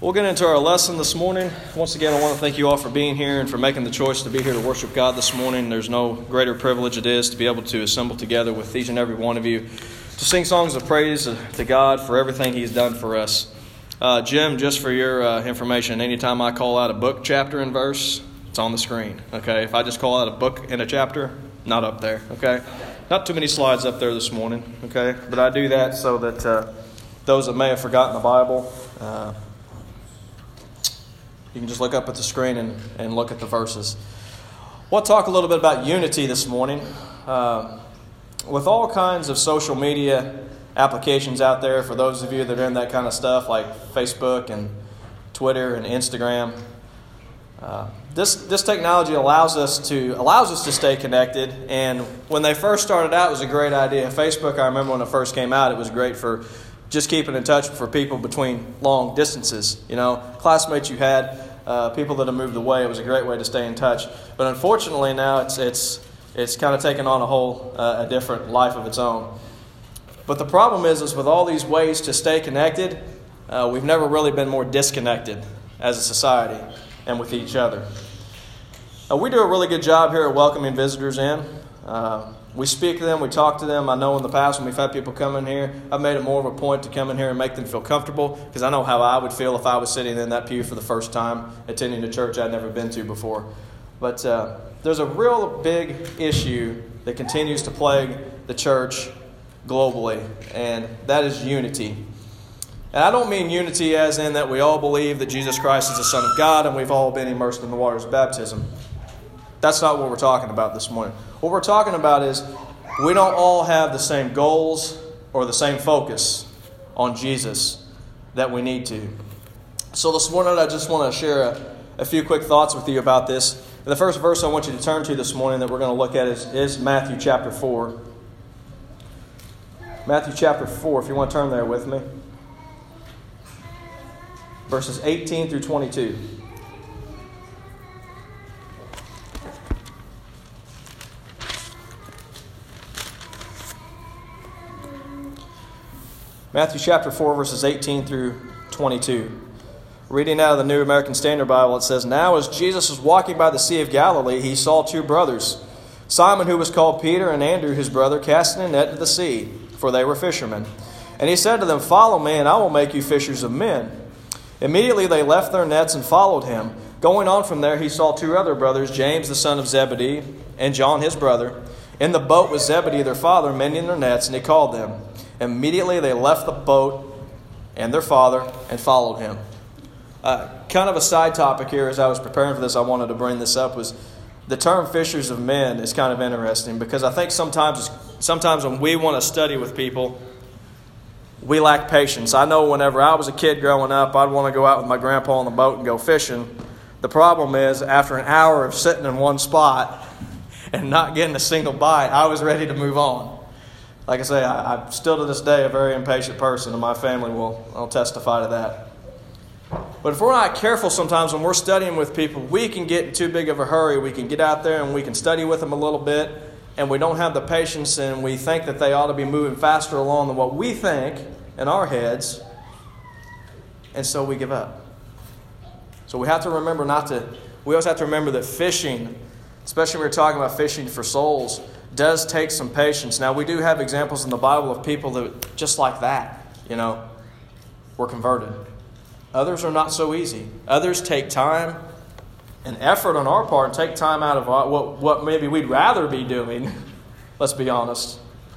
We'll get into our lesson this morning. Once again, I want to thank you all for being here and for making the choice to be here to worship God this morning. There's no greater privilege it is to be able to assemble together with each and every one of you to sing songs of praise to God for everything He's done for us. Jim, just for your information, anytime I call out a book, chapter, and verse, it's on the screen. Okay, if I just call out a book and a chapter, not up there. Okay, not too many slides up there this morning. Okay, but I do that so that those that may have forgotten the Bible, you can just look up at the screen and look at the verses. We'll talk a little bit about unity this morning. With all kinds of social media applications out there, for those of you that are in that kind of stuff, like Facebook and Twitter and Instagram, this technology allows us to stay connected. And when they first started out, it was a great idea. Facebook, I remember when it first came out, it was great for just keeping in touch for people between long distances. You know, classmates you had, people that have moved away. It was a great way to stay in touch. But unfortunately now it's kind of taken on a different life of its own. But the problem is with all these ways to stay connected, we've never really been more disconnected as a society and with each other. We do a really good job here at welcoming visitors in. We speak to them, we talk to them. I know in the past when we've had people come in here, I've made it more of a point to come in here and make them feel comfortable, because I know how I would feel if I was sitting in that pew for the first time, attending a church I'd never been to before. But there's a real big issue that continues to plague the church globally, and that is unity. And I don't mean unity as in that we all believe that Jesus Christ is the Son of God and we've all been immersed in the waters of baptism. That's not what we're talking about this morning. What we're talking about is we don't all have the same goals or the same focus on Jesus that we need to. So this morning I just want to share a few quick thoughts with you about this. The first verse I want you to turn to this morning that we're going to look at is Matthew chapter 4. Matthew chapter 4, if you want to turn there with me. Verses 18 through 22. Matthew chapter 4, verses 18 through 22. Reading out of the New American Standard Bible, it says, "Now as Jesus was walking by the Sea of Galilee, he saw two brothers, Simon, who was called Peter, and Andrew, his brother, casting a net into the sea, for they were fishermen. And he said to them, 'Follow me, and I will make you fishers of men.' Immediately they left their nets and followed him. Going on from there, he saw two other brothers, James the son of Zebedee, and John his brother, in the boat with Zebedee their father, mending their nets, and he called them. Immediately they left the boat and their father and followed him." Kind of a side topic here, as I was preparing for this, I wanted to bring this up, was the term fishers of men is kind of interesting, because I think sometimes when we want to study with people, we lack patience. I know whenever I was a kid growing up, I'd want to go out with my grandpa on the boat and go fishing. The problem is, after an hour of sitting in one spot and not getting a single bite, I was ready to move on. Like I say, I'm still to this day a very impatient person, and my family will testify to that. But if we're not careful sometimes when we're studying with people, we can get in too big of a hurry. We can get out there and we can study with them a little bit, and we don't have the patience, and we think that they ought to be moving faster along than what we think in our heads, and so we give up. So we have to remember we always have to remember that fishing, especially when we're talking about fishing for souls, does take some patience. Now, we do have examples in the Bible of people that just like that, were converted. Others are not so easy. Others take time and effort on our part and take time out of what maybe we'd rather be doing, let's be honest,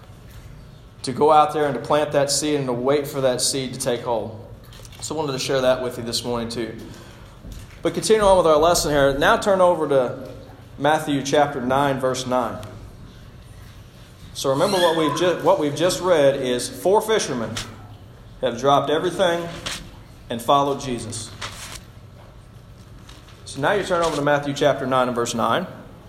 to go out there and to plant that seed and to wait for that seed to take hold. So I wanted to share that with you this morning too. But continuing on with our lesson here, now turn over to Matthew chapter 9, verse 9. So remember what we've just read is four fishermen have dropped everything and followed Jesus. So now you turn over to Matthew chapter 9 and verse 9.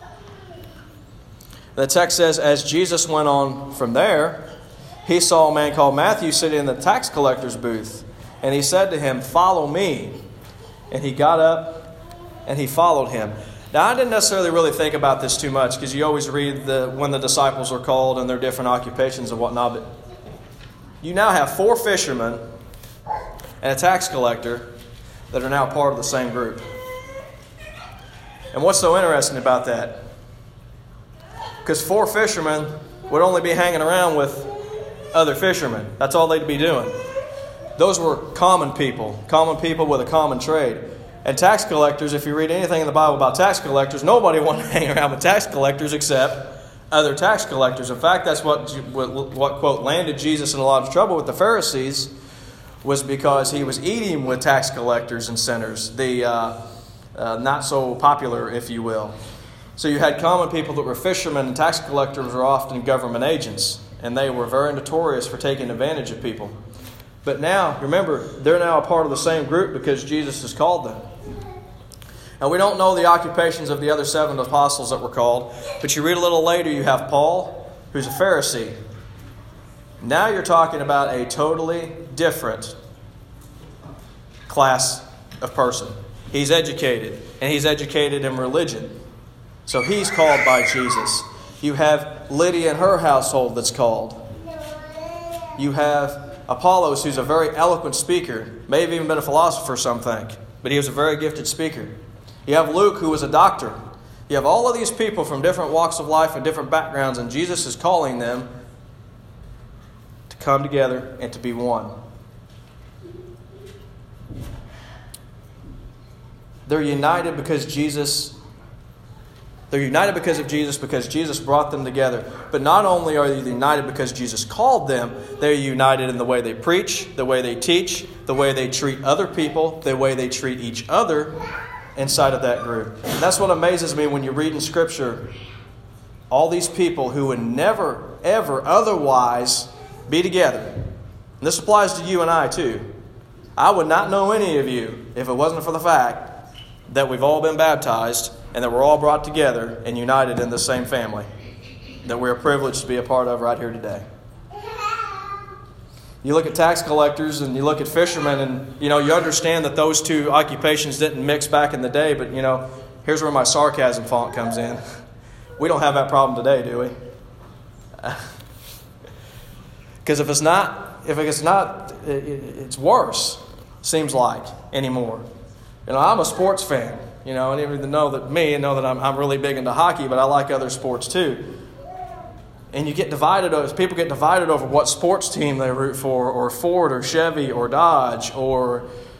The text says, "As Jesus went on from there, he saw a man called Matthew sitting in the tax collector's booth. And he said to him, 'Follow me.' And he got up and he followed him." Now, I didn't necessarily really think about this too much, because you always read when the disciples are called and their different occupations and whatnot. But you now have four fishermen and a tax collector that are now part of the same group. And what's so interesting about that? Because 4 fishermen would only be hanging around with other fishermen. That's all they'd be doing. Those were common people with a common trade. And tax collectors, if you read anything in the Bible about tax collectors, nobody wanted to hang around with tax collectors except other tax collectors. In fact, that's what quote, landed Jesus in a lot of trouble with the Pharisees, was because he was eating with tax collectors and sinners, the not so popular, if you will. So you had common people that were fishermen, and tax collectors were often government agents, and they were very notorious for taking advantage of people. But now, remember, they're now a part of the same group because Jesus has called them. Now, we don't know the occupations of the other 7 apostles that were called, but you read a little later, you have Paul, who's a Pharisee. Now you're talking about a totally different class of person. He's educated, and he's educated in religion. So he's called by Jesus. You have Lydia and her household that's called. You have Apollos, who's a very eloquent speaker, may have even been a philosopher, some think, but he was a very gifted speaker. You have Luke, who was a doctor. You have all of these people from different walks of life and different backgrounds, and Jesus is calling them to come together and to be one. They're united because of Jesus, because Jesus brought them together. But not only are they united because Jesus called them, they're united in the way they preach, the way they teach, the way they treat other people, the way they treat each other inside of that group. And that's what amazes me when you read in Scripture all these people who would never, ever otherwise be together. And this applies to you and I too. I would not know any of you if it wasn't for the fact that we've all been baptized and that we're all brought together and united in the same family that we're privileged to be a part of right here today. You look at tax collectors and you look at fishermen, and you understand that those 2 occupations didn't mix back in the day, but here's where my sarcasm font comes in. We don't have that problem today, do we? Because if it's not, it's worse, seems like, anymore. I'm a sports fan, and even know that I'm really big into hockey, but I like other sports too. And you get divided over, people get divided over what sports team they root for, or Ford or Chevy or Dodge, or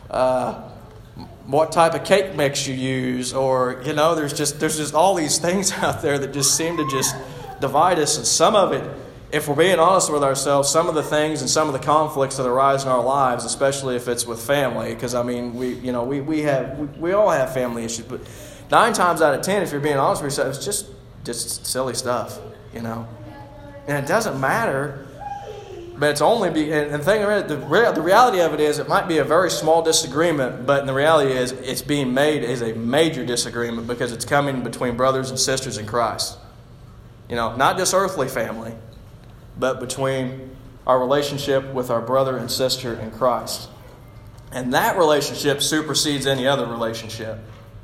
what type of cake mix you use, or there's just all these things out there that just seem to just divide us. And some of it, if we're being honest with ourselves, some of the things and some of the conflicts that arise in our lives, especially if it's with family, because we all have family issues, but 9 times out of 10, if you're being honest with yourself, it's just silly stuff, And it doesn't matter, but it's only the reality of it is it might be a very small disagreement, but in the reality is it's being made as a major disagreement because it's coming between brothers and sisters in Christ. Not just earthly family, but between our relationship with our brother and sister in Christ. And that relationship supersedes any other relationship.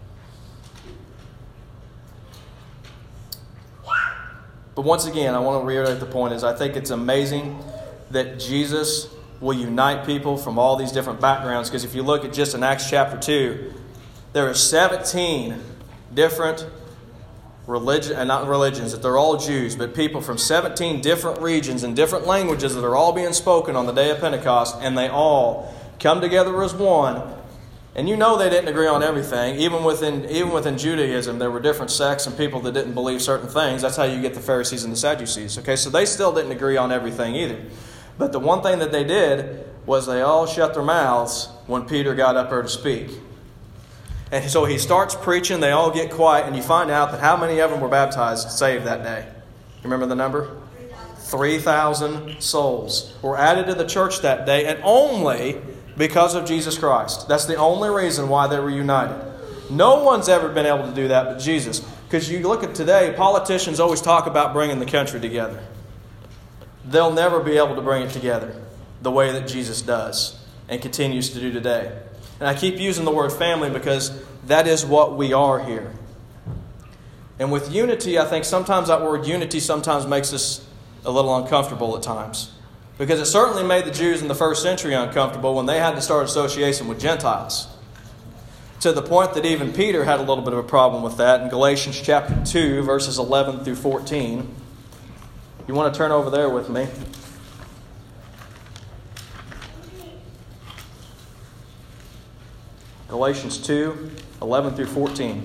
But once again, I want to reiterate the point is I think it's amazing that Jesus will unite people from all these different backgrounds. Because if you look at just in Acts chapter 2, there are 17 different religions, that they're all Jews, but people from 17 different regions and different languages that are all being spoken on the day of Pentecost, and they all come together as one. And they didn't agree on everything. Even within Judaism, there were different sects and people that didn't believe certain things. That's how you get the Pharisees and the Sadducees. Okay, so they still didn't agree on everything either. But the one thing that they did was they all shut their mouths when Peter got up there to speak. And so he starts preaching, they all get quiet, and you find out that how many of them were baptized, saved that day? You remember the number? 3,000 souls were added to the church that day, and only because of Jesus Christ. That's the only reason why they were united. No one's ever been able to do that but Jesus. Because you look at today, politicians always talk about bringing the country together. They'll never be able to bring it together the way that Jesus does and continues to do today. And I keep using the word family because that is what we are here. And with unity, I think sometimes that word unity sometimes makes us a little uncomfortable at times. Because it certainly made the Jews in the first century uncomfortable when they had to start association with Gentiles. to the point that even Peter had a little bit of a problem with that in Galatians chapter 2, verses 11 through 14. You want to turn over there with me? Galatians 2, 11 through 14.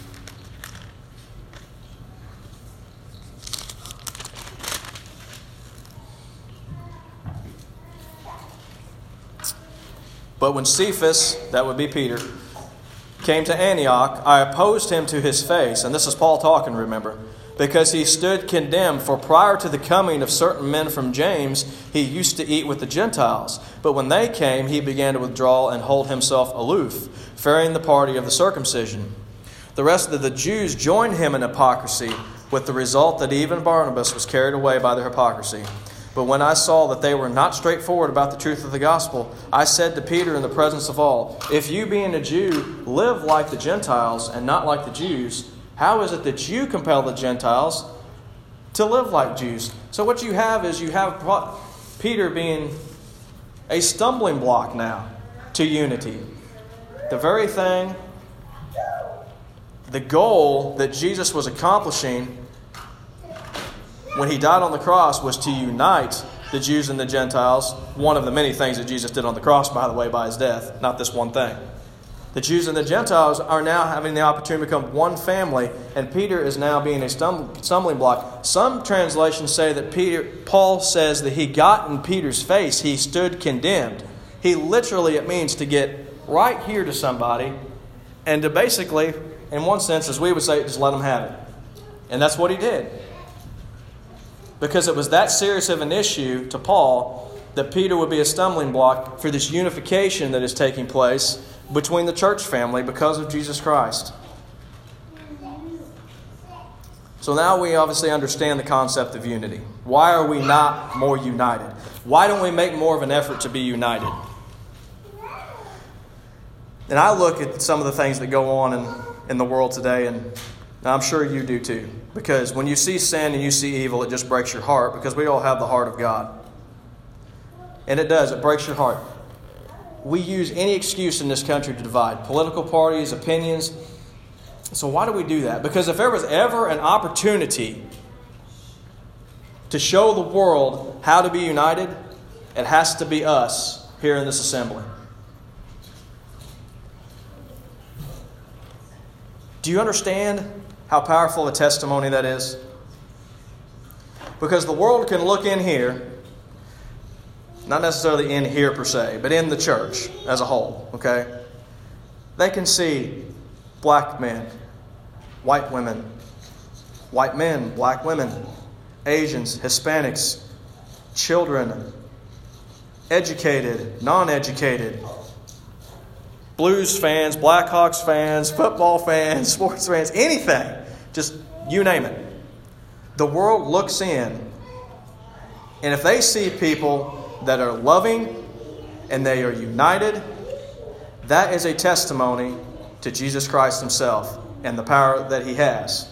But when Cephas, that would be Peter, came to Antioch, I opposed him to his face. And this is Paul talking, remember. Because he stood condemned, for prior to the coming of certain men from James, he used to eat with the Gentiles. But when they came, he began to withdraw and hold himself aloof, fearing the party of the circumcision. The rest of the Jews joined him in hypocrisy, with the result that even Barnabas was carried away by their hypocrisy. But when I saw that they were not straightforward about the truth of the gospel, I said to Peter in the presence of all, if you being a Jew live like the Gentiles and not like the Jews, how is it that you compel the Gentiles to live like Jews? So what you have is you have Peter being a stumbling block now to unity. The very thing, the goal that Jesus was accomplishing when he died on the cross was to unite the Jews and the Gentiles. One of the many things that Jesus did on the cross, by the way, by his death. Not this one thing. The Jews and the Gentiles are now having the opportunity to become one family, and Peter is now being a stumbling block. Some translations say that Paul says that he got in Peter's face. He stood condemned. He literally, it means to get right here to somebody and to basically, in one sense, as we would say, just let them have it. And that's what he did. Because it was that serious of an issue to Paul that Peter would be a stumbling block for this unification that is taking place between the church family because of Jesus Christ. So now we obviously understand the concept of unity. Why are we not more united? Why don't we make more of an effort to be united? And I look at some of the things that go on in the world today, and I'm sure you do too. Because when you see sin and you see evil, it just breaks your heart, because we all have the heart of God. And it does, it breaks your heart. We use any excuse in this country to divide. Political parties, opinions. So why do we do that? Because if there was ever an opportunity to show the world how to be united, it has to be us here in this assembly. Do you understand how powerful a testimony that is? Because the world can look in here, not necessarily in here per se, but in the church as a whole, okay? They can see black men, white women, white men, black women, Asians, Hispanics, children, educated, non-educated, Blues fans, Blackhawks fans, football fans, sports fans, anything. Just you name it. The world looks in, and if they see people that are loving and they are united, that is a testimony to Jesus Christ Himself and the power that He has.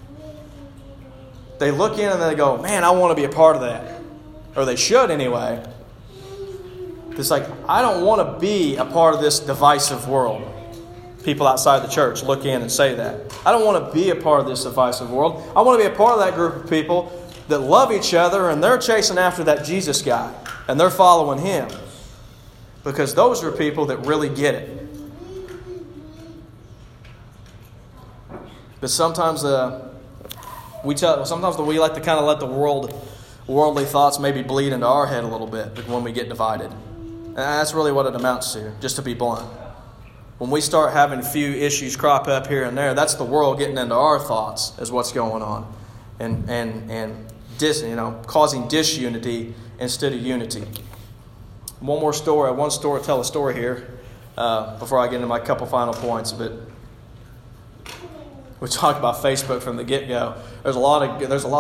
They look in and they go, man, I want to be a part of that. Or they should anyway. It's like, I don't want to be a part of this divisive world. People outside the church look in and say that. I don't want to be a part of this divisive world. I want to be a part of that group of people that love each other and they're chasing after that Jesus guy and they're following Him. Because those are people that really get it. But sometimes we like to kind of let the worldly thoughts maybe bleed into our head a little bit when we get divided. And that's really what it amounts to, just to be blunt. When we start having a few issues crop up here and there, that's the world getting into our thoughts is what's going on. And causing disunity instead of unity. Tell a story here before I get into my couple final points. But we talked about Facebook from the get-go. There's a lot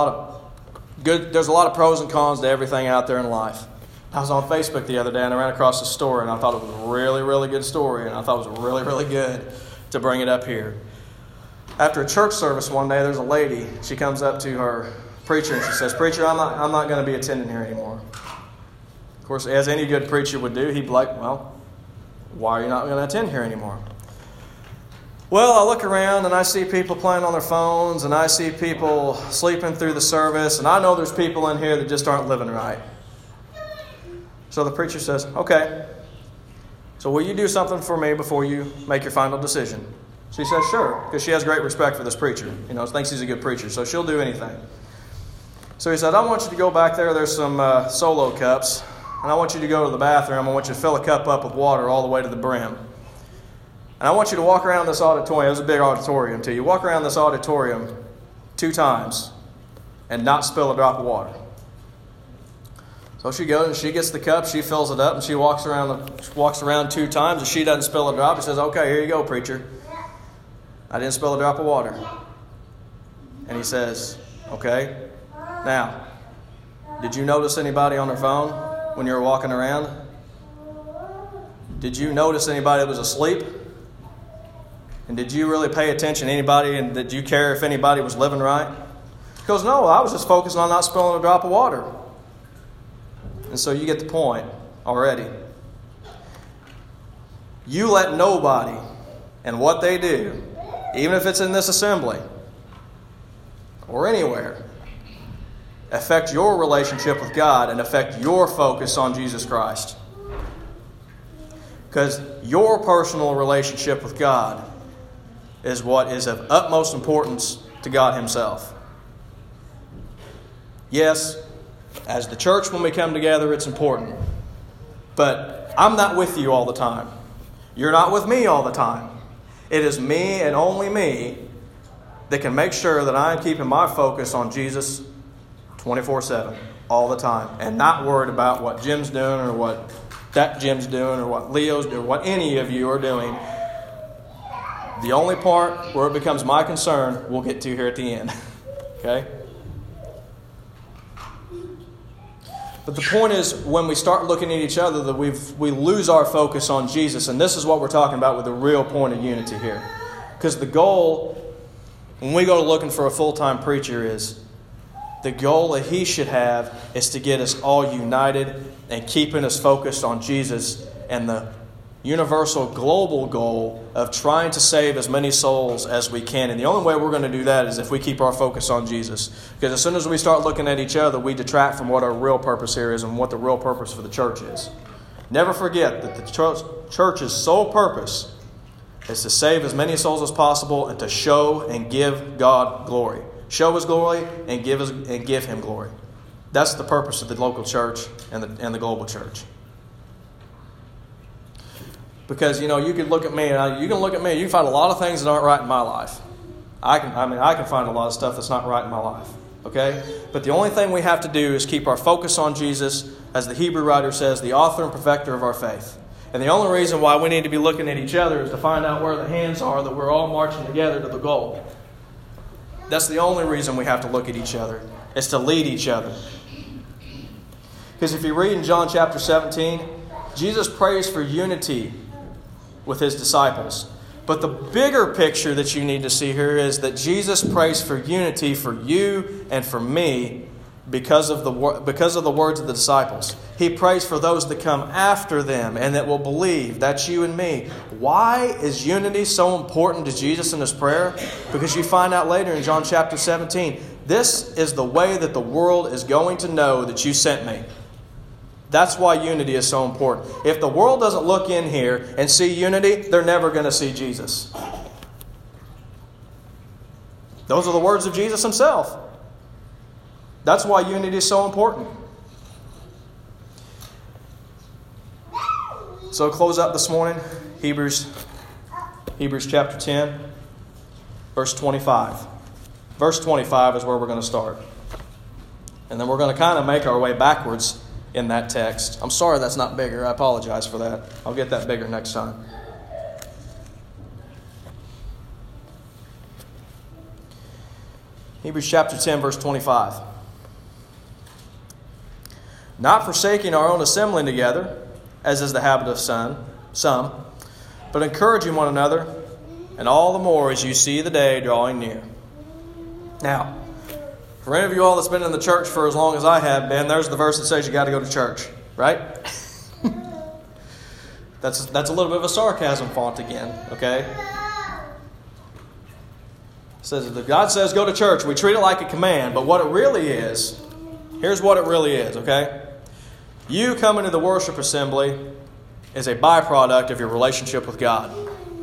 of pros and cons to everything out there in life. I was on Facebook the other day and I ran across a story and I thought it was a really, really good story and I thought it was really, really good to bring it up here. After a church service one day, there's a lady. She comes up to her preacher and she says, "Preacher, I'm not going to be attending here anymore." Of course, as any good preacher would do, he'd be like, "Well, why are you not going to attend here anymore?" Well, I look around and I see people playing on their phones, and I see people sleeping through the service, and I know there's people in here that just aren't living right. So the preacher says, okay, so will you do something for me before you make your final decision? She says, sure, because she has great respect for this preacher. Thinks he's a good preacher, so she'll do anything. So he said, I want you to go back there. There's some Solo cups, and I want you to go to the bathroom. I want you to fill a cup up with water all the way to the brim. And I want you to walk around this auditorium. It was a big auditorium, too. You walk around this auditorium 2 times and not spill a drop of water. So she goes and she gets the cup, she fills it up, and she walks around 2 times, and she doesn't spill a drop. She says, okay, here you go, preacher. I didn't spill a drop of water. And he says, okay. Now, did you notice anybody on their phone when you were walking around? Did you notice anybody that was asleep? And did you really pay attention to anybody, and did you care if anybody was living right? He goes, no, I was just focused on not spilling a drop of water. And so you get the point already. You let nobody and what they do, even if it's in this assembly or anywhere, affect your relationship with God and affect your focus on Jesus Christ. Because your personal relationship with God is what is of utmost importance to God Himself. Yes, as the church, when we come together, it's important. But I'm not with you all the time. You're not with me all the time. It is me and only me that can make sure that I'm keeping my focus on Jesus 24/7, all the time, and not worried about what Jim's doing or what that Jim's doing or what Leo's doing, what any of you are doing. The only part where it becomes my concern, we'll get to here at the end. Okay? But the point is, when we start looking at each other, that we lose our focus on Jesus. And this is what we're talking about with the real point of unity here. Because the goal, when we go to looking for a full-time preacher, is the goal that he should have is to get us all united and keeping us focused on Jesus and the universal global goal of trying to save as many souls as we can. And the only way we're going to do that is if we keep our focus on Jesus. Because as soon as we start looking at each other, we detract from what our real purpose here is and what the real purpose for the church is. Never forget that the church's sole purpose is to save as many souls as possible and to show and give God glory. Show His glory and give Him glory. That's the purpose of the local church and the global church. Because, you can look at me, and you can find a lot of things that aren't right in my life. I can find a lot of stuff that's not right in my life. Okay? But the only thing we have to do is keep our focus on Jesus, as the Hebrew writer says, the author and perfecter of our faith. And the only reason why we need to be looking at each other is to find out where the hands are, that we're all marching together to the goal. That's the only reason we have to look at each other, is to lead each other. Because if you read in John chapter 17, Jesus prays for unity with His disciples. But the bigger picture that you need to see here is that Jesus prays for unity for you and for me because of the words of the disciples. He prays for those that come after them and that will believe. That's you and me. Why is unity so important to Jesus in His prayer? Because you find out later in John chapter 17, this is the way that the world is going to know that you sent me. That's why unity is so important. If the world doesn't look in here and see unity, they're never going to see Jesus. Those are the words of Jesus Himself. That's why unity is so important. So close up this morning, Hebrews chapter 10, verse 25. Verse 25 is where we're going to start. And then we're going to kind of make our way backwards in that text. I'm sorry that's not bigger. I apologize for that. I'll get that bigger next time. Hebrews chapter 10, verse 25. Not forsaking our own assembling together, as is the habit of some, but encouraging one another, and all the more as you see the day drawing near. Now, for any of you all that's been in the church for as long as I have been, there's the verse that says you got to go to church, right? That's a little bit of a sarcasm font again, okay? It says that God says go to church. We treat it like a command, but what it really is, here's what it really is, okay? You coming to the worship assembly is a byproduct of your relationship with God.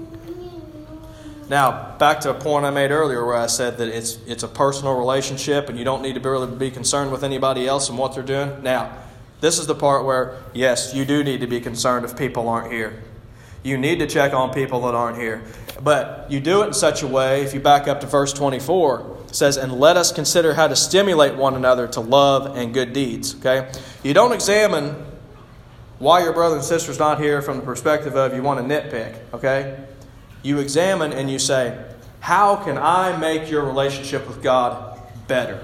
Now, back to a point I made earlier where I said that it's a personal relationship and you don't need to really be concerned with anybody else and what they're doing. Now, this is the part where, yes, you do need to be concerned if people aren't here. You need to check on people that aren't here. But you do it in such a way, if you back up to verse 24, it says, and let us consider how to stimulate one another to love and good deeds. Okay? You don't examine why your brother and sister's not here from the perspective of you want to nitpick. Okay? You examine and you say, how can I make your relationship with God better?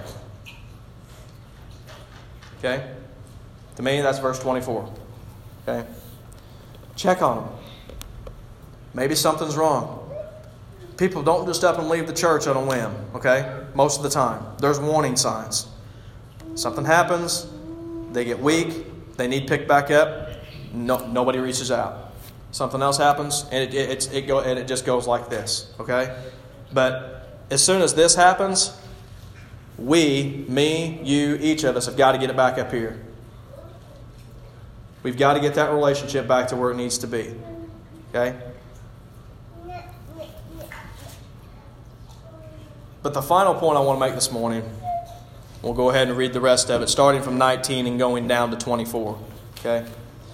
Okay? To me, that's verse 24. Okay? Check on them. Maybe something's wrong. People don't just up and leave the church on a whim, okay? Most of the time. There's warning signs. Something happens, they get weak, they need picked back up, nobody reaches out. Something else happens, and it just goes like this, okay? But as soon as this happens, we, me, you, each of us have got to get it back up here. We've got to get that relationship back to where it needs to be, okay? But the final point I want to make this morning, we'll go ahead and read the rest of it, starting from 19 and going down to 24. Okay?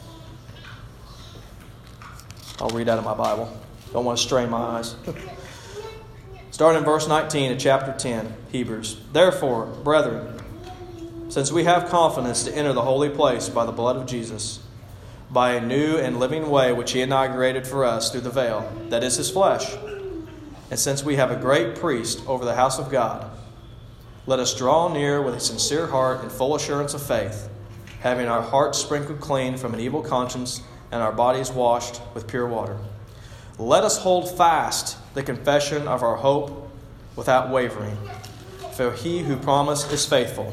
I'll read out of my Bible. Don't want to strain my eyes. Starting in verse 19 of chapter 10, Hebrews. Therefore, brethren, since we have confidence to enter the holy place by the blood of Jesus, by a new and living way which He inaugurated for us through the veil, that is His flesh, and since we have a great priest over the house of God, let us draw near with a sincere heart and full assurance of faith, having our hearts sprinkled clean from an evil conscience and our bodies washed with pure water. Let us hold fast the confession of our hope without wavering, for He who promised is faithful.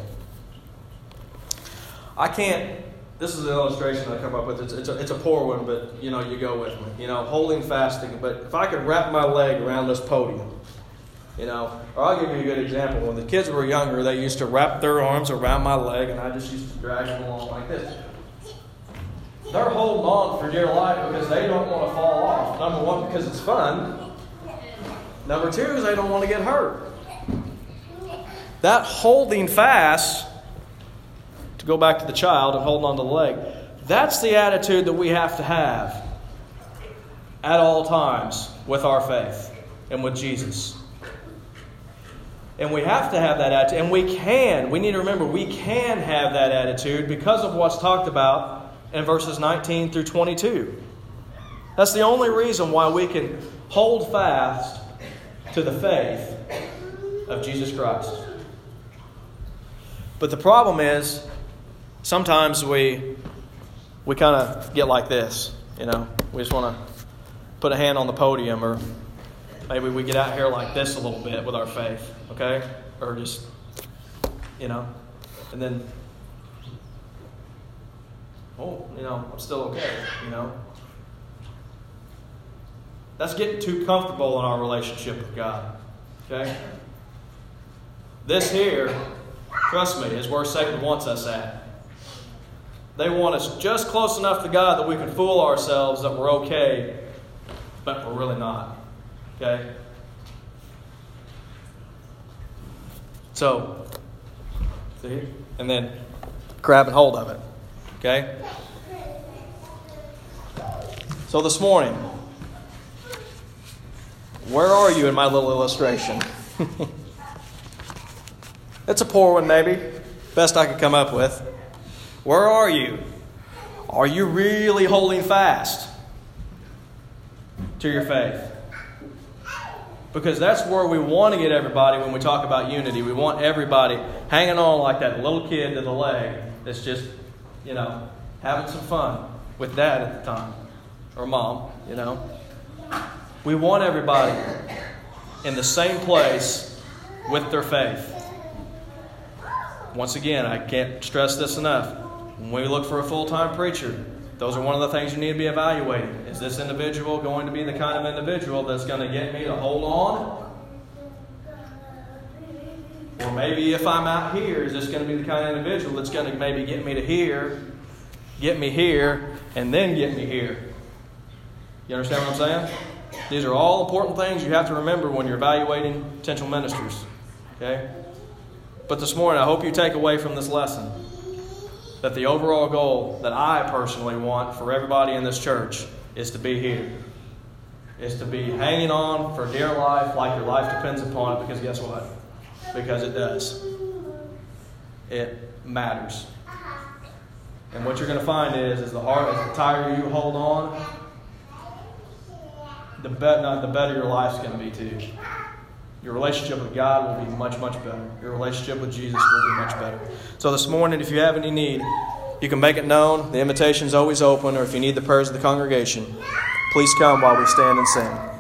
This is an illustration I come up with. It's a poor one, but you go with me. Holding fasting. But if I could wrap my leg around this podium, or I'll give you a good example. When the kids were younger, they used to wrap their arms around my leg, and I just used to drag them along like this. They're holding on for dear life because they don't want to fall off. Number one, because it's fun. Number two is they don't want to get hurt. That holding fast, to go back to the child and holding on to the leg, that's the attitude that we have to have at all times with our faith and with Jesus. And we have to have that attitude. And we need to remember, we can have that attitude because of what's talked about in verses 19 through 22. That's the only reason why we can hold fast to the faith of Jesus Christ. But the problem is, sometimes we kind of get like this, We just want to put a hand on the podium, or maybe we get out here like this a little bit with our faith, okay? Or just, and then, I'm still okay, That's getting too comfortable in our relationship with God, okay? This here, trust me, is where Satan wants us at. They want us just close enough to God that we can fool ourselves that we're okay, but we're really not. Okay? So, see? And then grabbing hold of it. Okay? So this morning, where are you in my little illustration? It's a poor one, maybe. Best I could come up with. Where are you? Are you really holding fast to your faith? Because that's where we want to get everybody when we talk about unity. We want everybody hanging on like that little kid to the leg that's just, having some fun with dad at the time. Or mom, We want everybody in the same place with their faith. Once again, I can't stress this enough. When we look for a full-time preacher, those are one of the things you need to be evaluating. Is this individual going to be the kind of individual that's going to get me to hold on? Or maybe if I'm out here, is this going to be the kind of individual that's going to maybe get me to here, get me here, and then get me here? You understand what I'm saying? These are all important things you have to remember when you're evaluating potential ministers. Okay? But this morning, I hope you take away from this lesson that the overall goal that I personally want for everybody in this church is to be here. Is to be hanging on for dear life like your life depends upon it, because guess what? Because it does. It matters. And what you're going to find is the tighter you hold on, the better your life's going to be too. Your relationship with God will be much, much better. Your relationship with Jesus will be much better. So this morning, if you have any need, you can make it known. The invitation's always open. Or if you need the prayers of the congregation, please come while we stand and sing.